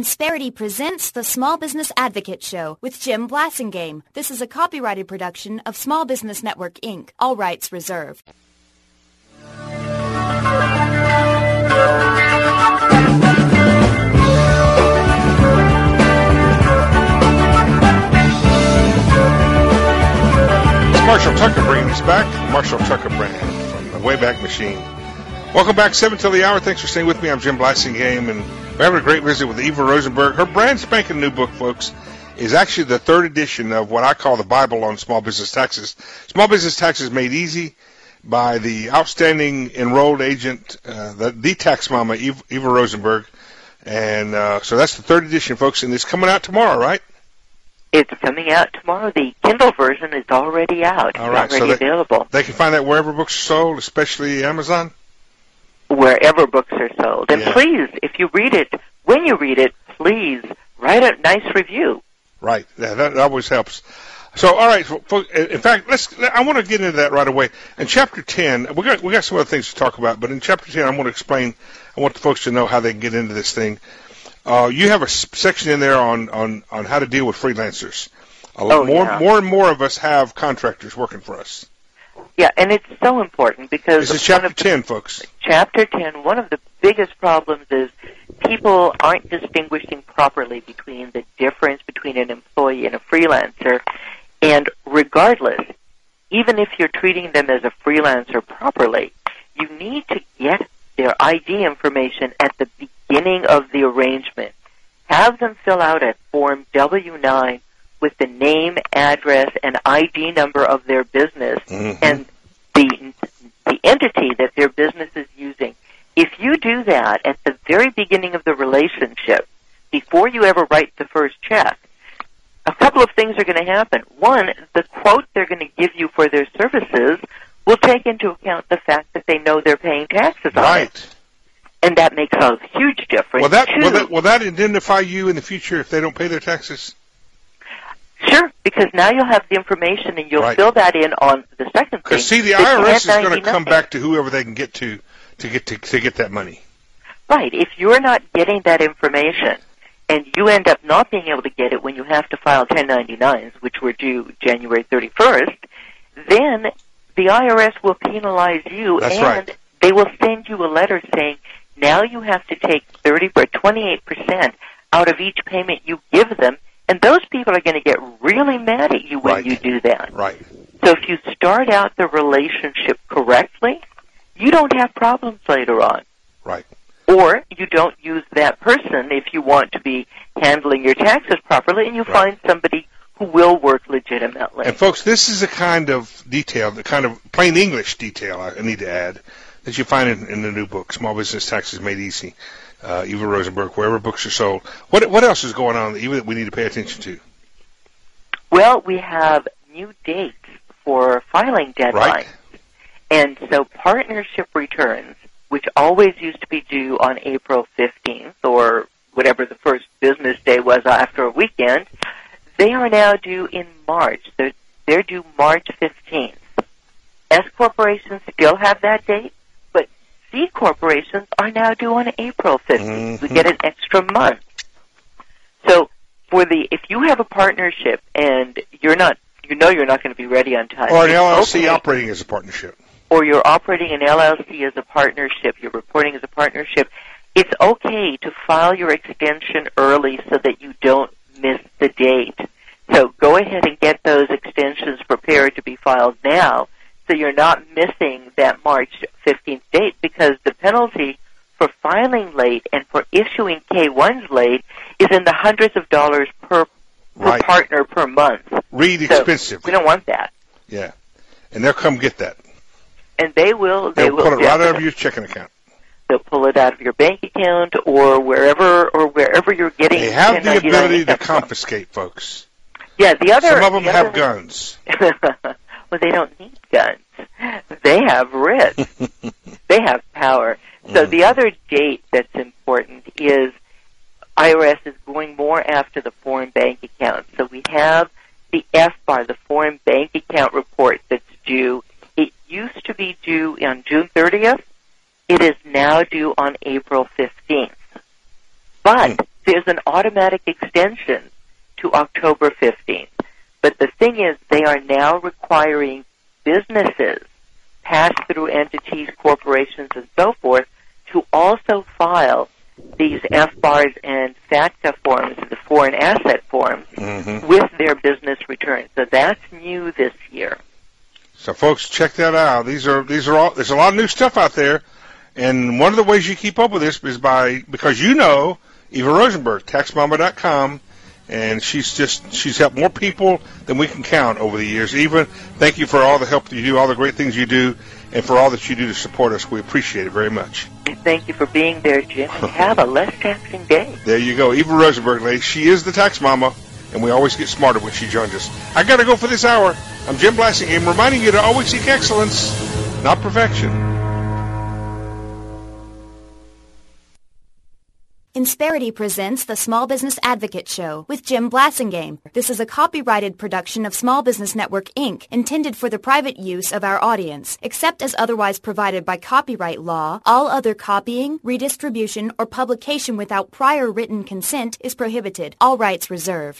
Insperity presents the Small Business Advocate Show with Jim Blasingame. This is a copyrighted production of Small Business Network, Inc. All rights reserved. It's Marshall Tucker bringing us back. Marshall Tucker brand from the Wayback Machine. Welcome back, 7 till the hour. Thanks for staying with me. I'm Jim Blasingame, and we're having a great visit with Eva Rosenberg. Her brand spanking new book, folks, is actually the third edition of what I call the Bible on small business taxes. Small business taxes made easy by the outstanding enrolled agent, the tax mama, Eva Rosenberg. And so that's the third edition, folks, and it's coming out tomorrow, right? It's coming out tomorrow. The Kindle version is already out. All right, it's already available. They can find that wherever books are sold, especially Amazon? Wherever books are sold. And please, if you read it, when you read it, please write a nice review. Right. Yeah, that always helps. So, all right. In fact, I want to get into that right away. In Chapter 10, we got some other things to talk about, but in Chapter 10, I want to explain, I want the folks to know how they can get into this thing. You have a section in there on how to deal with freelancers. More and more of us have contractors working for us. Yeah, and it's so important because... This is Chapter 10, folks. Chapter 10, one of the biggest problems is people aren't distinguishing properly between the difference between an employee and a freelancer. And regardless, even if you're treating them as a freelancer properly, you need to get their ID information at the beginning of the arrangement. Have them fill out a Form W-9 with the name, address, and ID number of their business and the entity that their business is using. If you do that at the very beginning of the relationship, before you ever write the first check, a couple of things are going to happen. One, the quote they're going to give you for their services will take into account the fact that they know they're paying taxes on it. And that makes a huge difference. Will that identify you in the future if they don't pay their taxes? Sure, because now you'll have the information and you'll fill that in on the second thing. Because see, the IRS is going to come back to whoever they can get to get that money. Right. If you're not getting that information and you end up not being able to get it when you have to file 1099s, which were due January 31st, then the IRS will penalize you. That's and right. They will send you a letter saying, now you have to take 30 or 28% out of each payment you give them. And those people are going to get really mad at you when you do that. Right. So if you start out the relationship correctly, you don't have problems later on. Right. Or you don't use that person if you want to be handling your taxes properly, and you find somebody who will work legitimately. And folks, this is a kind of detail, the kind of plain English detail I need to add that you find in the new book, Small Business Taxes Made Easy. Eva Rosenberg, wherever books are sold. What else is going on that we need to pay attention to? Well, we have new dates for filing deadlines. Right. And so partnership returns, which always used to be due on April 15th or whatever the first business day was after a weekend, they are now due in March. They're due March 15th. S corporations still have that date, but C corporations are now due on April 15th. We get an extra month. So if you have a partnership and you're not going to be ready on time. Or an LLC operating as a partnership. Or you're operating an LLC as a partnership, you're reporting as a partnership, it's okay to file your extension early so that you don't miss the date. So go ahead and get those extensions prepared to be filed now so you're not missing that March 15th date, because the penalty for filing late and for issuing K-1s late is in the hundreds of dollars per partner per month. Expensive. We don't want that. Yeah. And they'll come get that. And they will pull it right out of your checking account. They'll pull it out of your bank account or wherever you're getting. They have the ability to confiscate, folks. Yeah, some of them have guns. Well, they don't need guns. They have wrist. They have power. So the other date that's important is IRS is going more after the foreign bank account. So we have the FBAR, the foreign bank account report that's due. It used to be due on June 30th. It is now due on April 15th. But there's an automatic extension to October 15th. But the thing is, they are now requiring businesses, pass-through entities, corporations, and so forth, to also file these FBARs and FATCA forms, the foreign asset forms, with their business returns. So that's new this year. So, folks, check that out. These are all. There's a lot of new stuff out there, and one of the ways you keep up with this is because you know Eva Rosenberg, TaxMama.com, and she's helped more people than we can count over the years. Eva, thank you for all the help you do, all the great things you do, and for all that you do to support us. We appreciate it very much. Thank you for being there, Jim, and have a less taxing day. There you go. Eva Rosenberg, ladies. She is the Tax Mama, and we always get smarter when she joins us. I got to go for this hour. I'm Jim Blassingame, reminding you to always seek excellence, not perfection. Insperity presents the Small Business Advocate Show with Jim Blassingame. This is a copyrighted production of Small Business Network, Inc., intended for the private use of our audience. Except as otherwise provided by copyright law, all other copying, redistribution, or publication without prior written consent is prohibited. All rights reserved.